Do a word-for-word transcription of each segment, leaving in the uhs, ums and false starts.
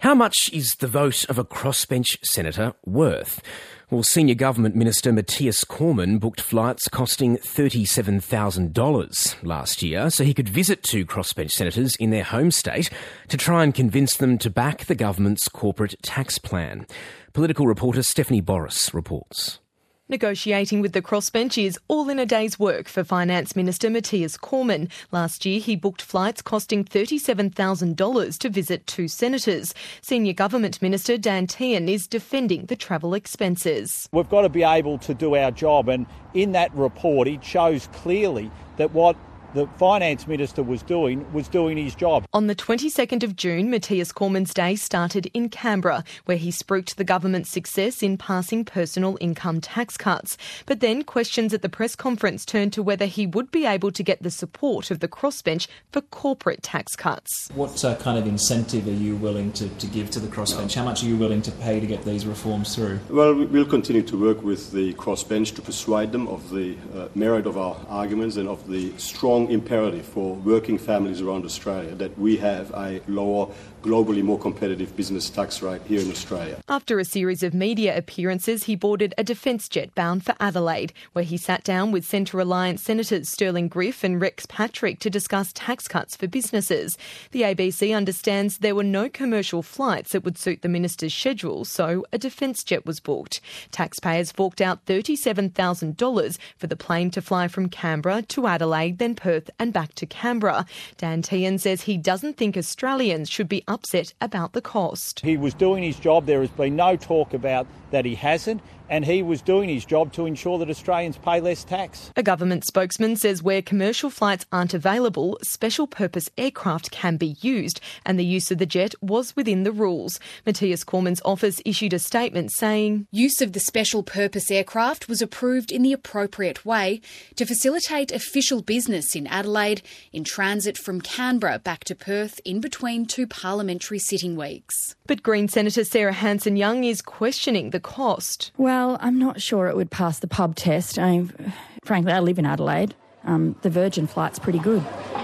How much is the vote of a crossbench senator worth? Well, Senior Government Minister Matthias Cormann booked flights costing thirty-seven thousand dollars last year so he could visit two crossbench senators in their home state to try and convince them to back the government's corporate tax plan. Political reporter Stephanie Boris reports. Negotiating with the crossbench is all in a day's work for Finance Minister Matthias Cormann. Last year, he booked flights costing thirty-seven thousand dollars to visit two senators. Senior Government Minister Dan Tehan is defending the travel expenses. We've got to be able to do our job, and in that report, it shows clearly that what the Finance Minister was doing was doing his job. On the twenty-second of June, Matthias Cormann's day started in Canberra, where he spruiked the government's success in passing personal income tax cuts. But then questions at the press conference turned to whether he would be able to get the support of the crossbench for corporate tax cuts. What uh, kind of incentive are you willing to, to give to the crossbench? How much are you willing to pay to get these reforms through? Well, we'll continue to work with the crossbench to persuade them of the uh, merit of our arguments and of the strong imperative for working families around Australia that we have a lower, globally more competitive business tax rate here in Australia. After a series of media appearances, he boarded a defence jet bound for Adelaide, where he sat down with Centre Alliance Senators Sterling Griff and Rex Patrick to discuss tax cuts for businesses. The A B C understands there were no commercial flights that would suit the minister's schedule, so a defence jet was booked. Taxpayers forked out thirty-seven thousand dollars for the plane to fly from Canberra to Adelaide, then Perth and back to Canberra. Dan Tehan says he doesn't think Australians should be upset about the cost. He was doing his job. There has been no talk about that he hasn't, and he was doing his job to ensure that Australians pay less tax. A government spokesman says where commercial flights aren't available, special purpose aircraft can be used, and the use of the jet was within the rules. Matthias Cormann's office issued a statement saying, "Use of the special purpose aircraft was approved in the appropriate way to facilitate official business in Adelaide in transit from Canberra back to Perth in between two parliamentary sitting weeks." But Green Senator Sarah Hanson-Young is questioning the cost. Well, I'm not sure it would pass the pub test. I mean, frankly, I live in Adelaide. Um, the Virgin flight's pretty good.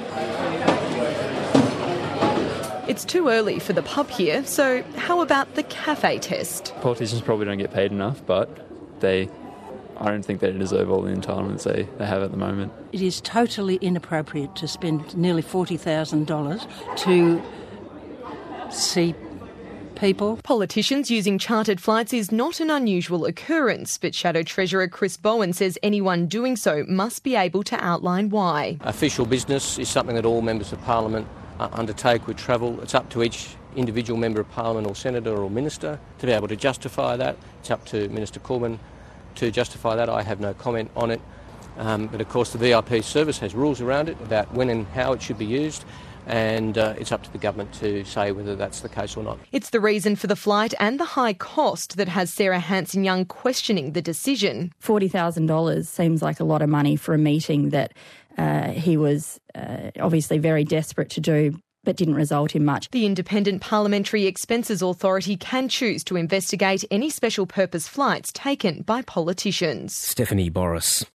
It's too early for the pub here, so how about the cafe test? Politicians probably don't get paid enough, but they, I don't think they deserve all the entitlements they, they have at the moment. It is totally inappropriate to spend nearly forty thousand dollars to see people. Politicians using chartered flights is not an unusual occurrence, but Shadow Treasurer Chris Bowen says anyone doing so must be able to outline why. Official business is something that all members of Parliament uh, undertake with travel. It's up to each individual member of Parliament or senator or minister to be able to justify that. It's up to Minister Cormann to justify that. I have no comment on it. Um, but of course the V I P service has rules around it about when and how it should be used, and uh, it's up to the government to say whether that's the case or not. It's the reason for the flight and the high cost that has Sarah Hanson-Young questioning the decision. forty thousand dollars seems like a lot of money for a meeting that uh, he was uh, obviously very desperate to do, but didn't result in much. The Independent Parliamentary Expenses Authority can choose to investigate any special purpose flights taken by politicians. Stephanie Boris.